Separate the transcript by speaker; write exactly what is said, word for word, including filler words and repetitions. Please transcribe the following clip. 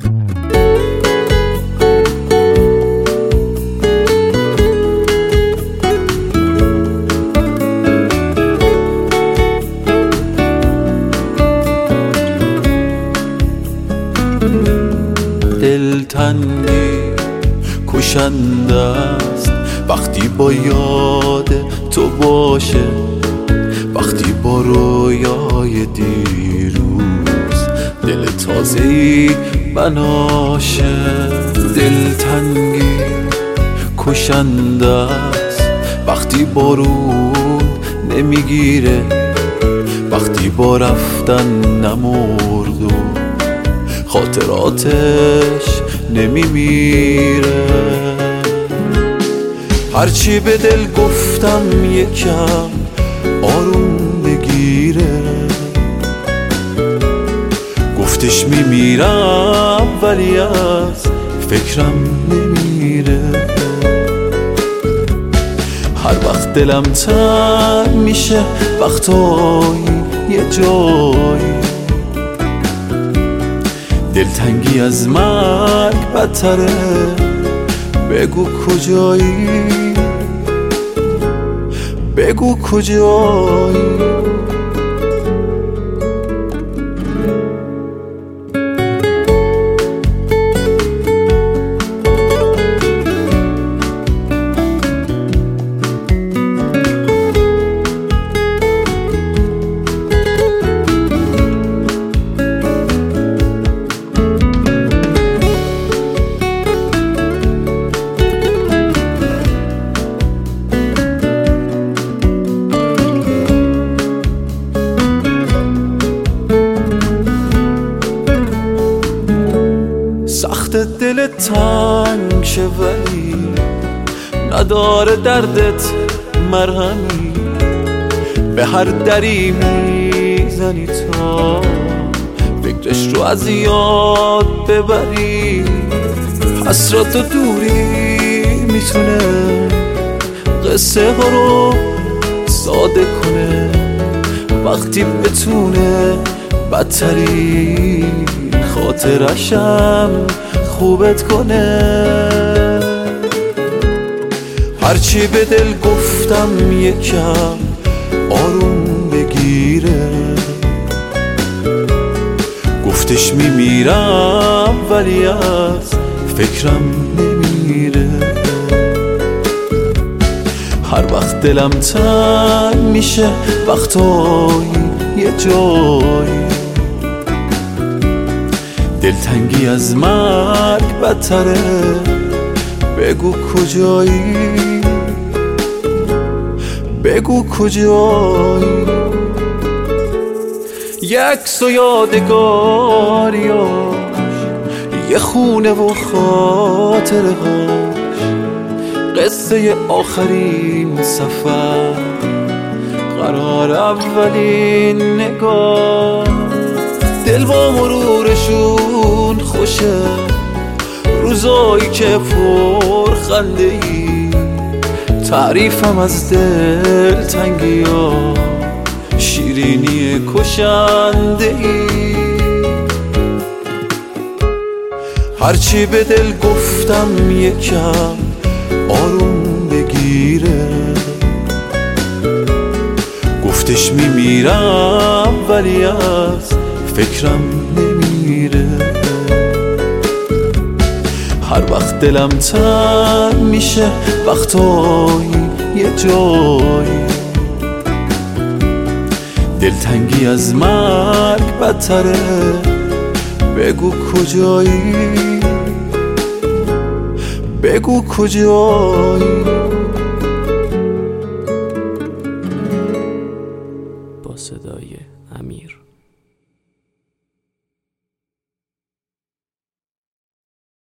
Speaker 1: دلتنگی کشنده است وقتی با یاد تو باشه، وقتی با رویای دیروز دل تازه‌ای بناشه. دلتنگی کشنده است وقتی بارون نمیگیره، وقتی با رفتن نمرد و خاطراتش نمیمیره. هرچی به دل گفتم یکم آروم بگیره، گفتش میمیرم ولی از فکرم نمیره. هر وقت دلم تنگ میشه وقتایی یه جایی، دلتنگی از مرگ بدتره، بگو کجایی، بگو کجایی. سخت دل تنگ شه ولی نداره دردت مرهمی، به هر دری میزنی تا فکرش رو از یاد ببری. حسرت و دوری میتونه قصه ها رو ساده کنه، وقتی بتونه بدتری خاطرشم خوبت کنه. هرچی به دل گفتم یکم آروم بگیره، گفتش میمیرم ولی از فکرم نمیره. هر وقت دلم تنگ میشه وقتایی یه جایی، دلتنگی از مرگ بدتره، بگو کجایی، بگو کجایی. یک عکس و یادگاریاش، یه خونه و خاطره هاش، قصه آخرین سفر، قرار اولین نگاه. دل با مرورشون خوشه، روزایی که پر خنده ای، تعریفم از دل تنگی ها، شیرینی کشنده ای. هرچی به دل گفتم یکم آروم بگیره، گفتش میمیرم ولی از فکرم نمیره. هر وقت دلم تنگ میشه وقتایی یه جایی، دلتنگی از مرگ بدتره، بگو کجایی، بگو کجایی.
Speaker 2: با صدای امیر.